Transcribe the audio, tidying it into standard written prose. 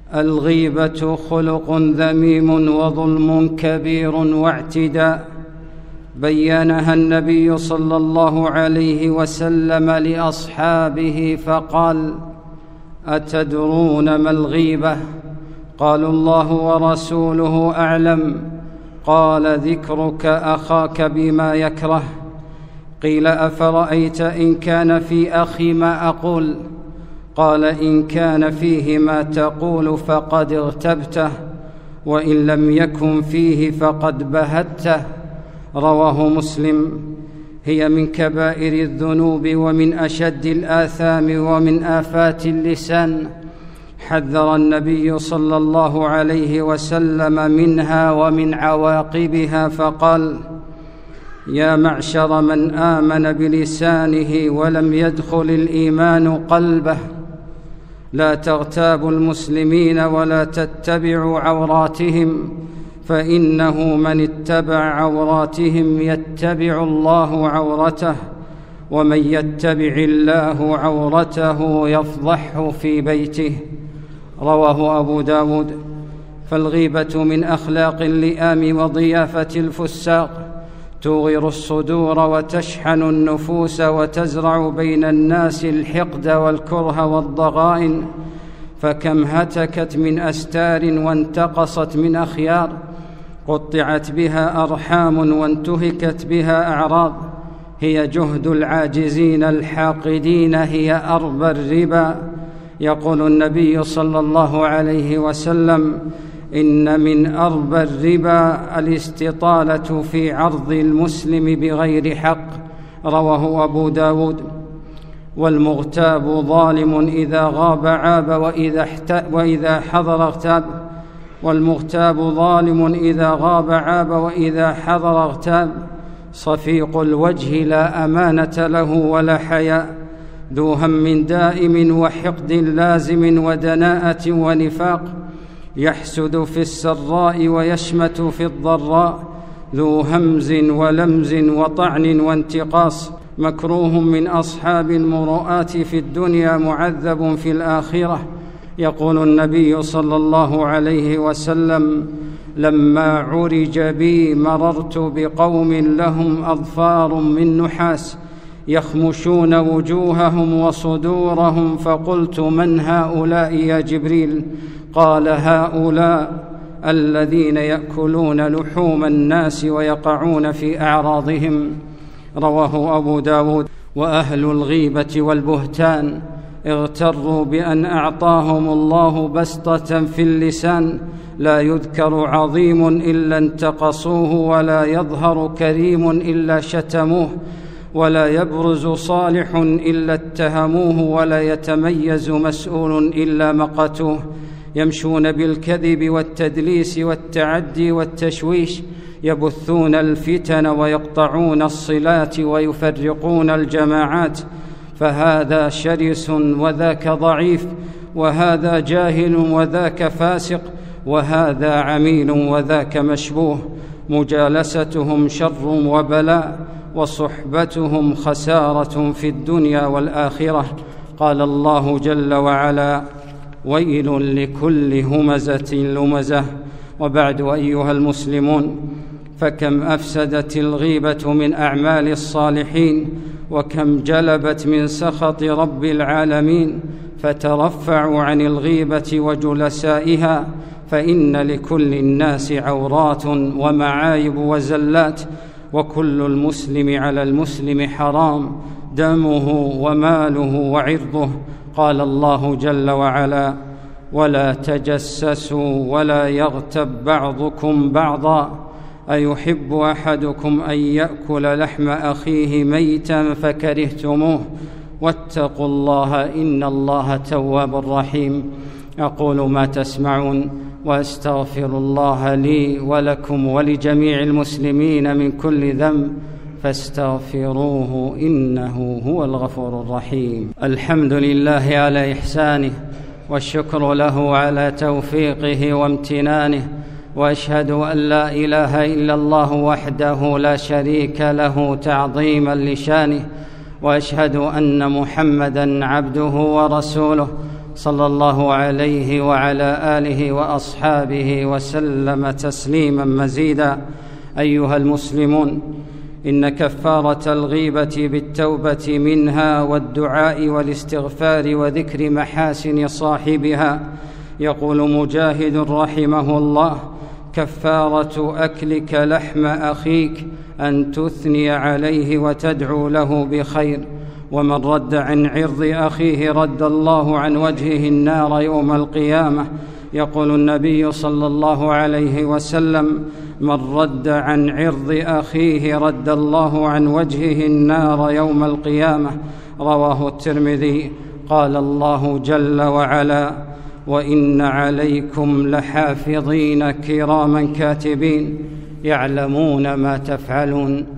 الغيبة خلق ذميم وظلم كبير واعتداء، بينها النبي صلى الله عليه وسلم لأصحابه فقال: أتدرون ما الغيبة؟ قالوا: الله ورسوله أعلم. قال: ذكرك أخاك بما يكره. قيل: أفرأيت إن كان في أخي ما أقول؟ قال: إن كان فيه ما تقول فقد اغتبته، وإن لم يكن فيه فقد بهته. رواه مسلم. هي من كبائر الذنوب ومن أشد الآثام ومن آفات اللسان، حذر النبي صلى الله عليه وسلم منها ومن عواقبها فقال: يا معشر من آمن بلسانه ولم يدخل الإيمان قلبه، لا تغتابوا المسلمين ولا تتبعوا عوراتهم، فإنه من اتبع عوراتهم يتبع الله عورته، ومن يتبع الله عورته يفضحه في بيته. رواه أبو داود. فالغيبة من أخلاق اللئام وضيافة الفساق، توغر الصدور وتشحن النفوس وتزرع بين الناس الحقد والكره والضغائن، فكم هتكت من أستار وانتقصت من أخيار، قطعت بها أرحام وانتهكت بها أعراض. هي جهد العاجزين الحاقدين، هي أربى الربا. يقول النبي صلى الله عليه وسلم: إن من أربى الربا الاستطالة في عرض المسلم بغير حق. رواه أبو داود. والمغتاب ظالم إذا غاب عاب وإذا حضر اغتاب. والمغتاب ظالم إذا غاب عاب وإذا حضر اغتاب. صفيق الوجه لا أمانة له ولا حياء، ذو هم دائم وحقد لازم ودناءة ونفاق، يحسد في السراء ويشمت في الضراء، ذو همز ولمز وطعن وانتقاص، مكروه من أصحاب المروءات في الدنيا معذب في الآخرة. يقول النبي صلى الله عليه وسلم: لما عرج بي مررت بقوم لهم أظفار من نحاس يخمشون وجوههم وصدورهم، فقلت: من هؤلاء يا جبريل؟ قال: هؤلاء الذين يأكلون لحوم الناس ويقعون في أعراضهم. رواه أبو داود. وأهل الغيبة والبهتان اغتروا بأن أعطاهم الله بسطة في اللسان، لا يذكر عظيم إلا انتقصوه، ولا يظهر كريم إلا شتموه، ولا يبرز صالح إلا اتهموه، ولا يتميز مسؤول إلا مقتوه. يمشون بالكذب والتدليس والتعدي والتشويش، يبثون الفتن ويقطعون الصلات ويفرقون الجماعات، فهذا شرس وذاك ضعيف، وهذا جاهل وذاك فاسق، وهذا عميل وذاك مشبوه. مجالستهم شر وبلاء، وصحبتهم خسارة في الدنيا والآخرة. قال الله جل وعلا: ويل لكل همزة لمزة. وبعد، أيها المسلمون، فكم أفسدت الغيبة من أعمال الصالحين، وكم جلبت من سخط رب العالمين. فترفعوا عن الغيبة وجلسائها، فإن لكل الناس عورات ومعايب وزلات، وكل المسلم على المسلم حرام، دمه وماله وعرضه. قال الله جل وعلا: ولا تجسسوا ولا يغتب بعضكم بعضا، أيحب أحدكم أن يأكل لحم أخيه ميتا فكرهتموه، واتقوا الله إن الله تواب رحيم. أقول ما تسمعون، وأستغفر الله لي ولكم ولجميع المسلمين من كل ذنب، فاستغفروه إنه هو الغفور الرحيم. الحمد لله على إحسانه، والشكر له على توفيقه وامتنانه، وأشهد أن لا إله إلا الله وحده لا شريك له تعظيما لشانه، وأشهد أن محمدًا عبده ورسوله صلى الله عليه وعلى آله وأصحابه وسلم تسليما مزيدا. أيها المسلمون، إن كفارة الغيبة بالتوبة منها والدعاء والاستغفار وذكر محاسن صاحبها. يقول مجاهد رحمه الله: كفارة أكلك لحم أخيك أن تثني عليه وتدعو له بخير، ومن رد عن عرض أخيه رد الله عن وجهه النار يوم القيامة. يقول النبي صلى الله عليه وسلم: من رد عن عرض أخيه رد الله عن وجهه النار يوم القيامة. رواه الترمذي. قال الله جل وعلا: وإن عليكم لحافظين كراما كاتبين يعلمون ما تفعلون.